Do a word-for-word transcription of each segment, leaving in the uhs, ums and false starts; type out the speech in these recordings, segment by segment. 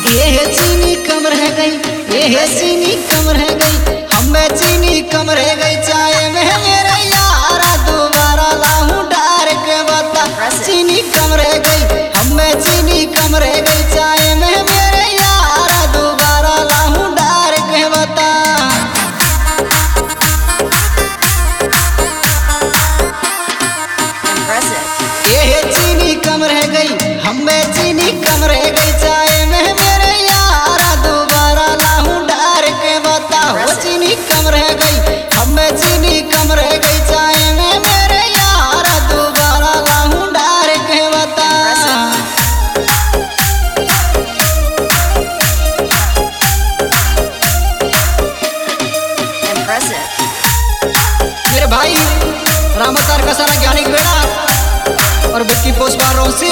ये चीनी कम रह गई, ये चीनी कम रह गई, हमें चीनी कम रह गई चाय में मेरे यारा दोबारा लाऊं डार के बता। चीनी कम रह गई, हमें चीनी कम रह गई चाय में मेरे यारा दोबारा लाऊं डार के बता। ये चीनी कम रह गई, हमें चीनी कम रह गई चाय में मेरे यारा दोबारा लाऊं डार के बता। वो चीनी कम रह गई, हमें चीनी कम रह गई चाय में मेरे यारा दोबारा लाऊं डार के बता। मेरे भाई रामतार का सारा ज्ञानी बेड़ा और विक्की पोस्पा रोसी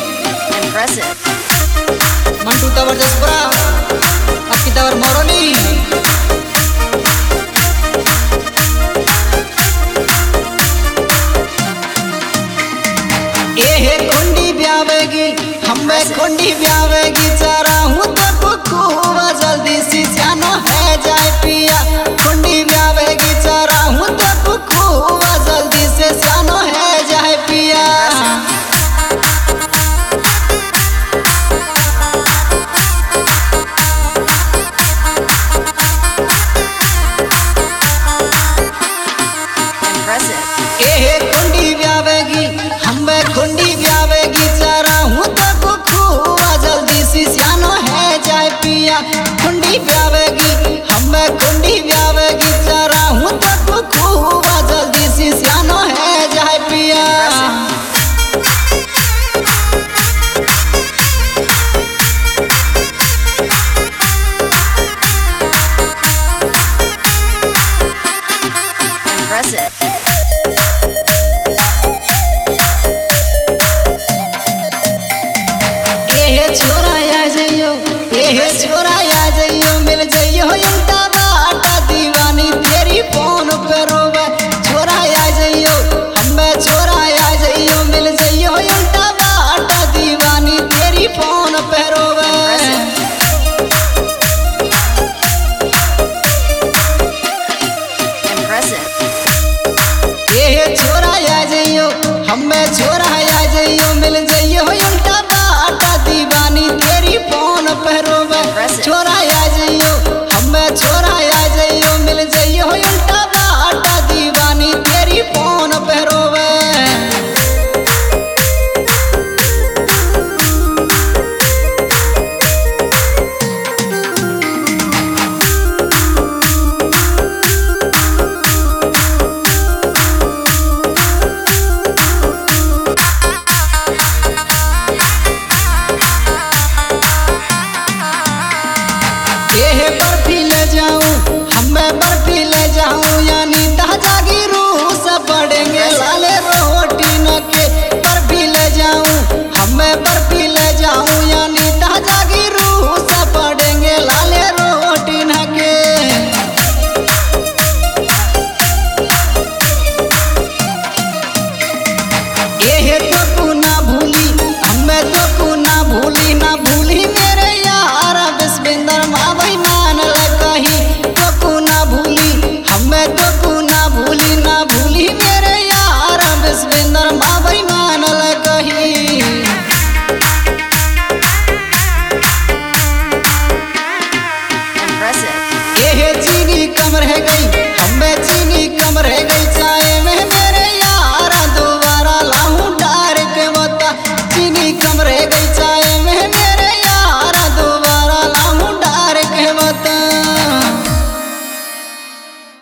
मंटू तवर जसपुरा अक्की तवर मोरली। ए कुंडी ब्यावेगी, हमें कुंडी ब्यावेगी चारा हूँ तो खूब जल्दी सी जानो है जाए पिया। कुंडी ब्यावेगी चारा हूँ तो खूब जल्दी से जानो है जाए पिया। ए कुंडी ब्यावेगी, हमें कुंडी ब्यावेगी चारा हूँ तो खूब जल्दी सी जानो है जाए पिया। कुंडी ब्या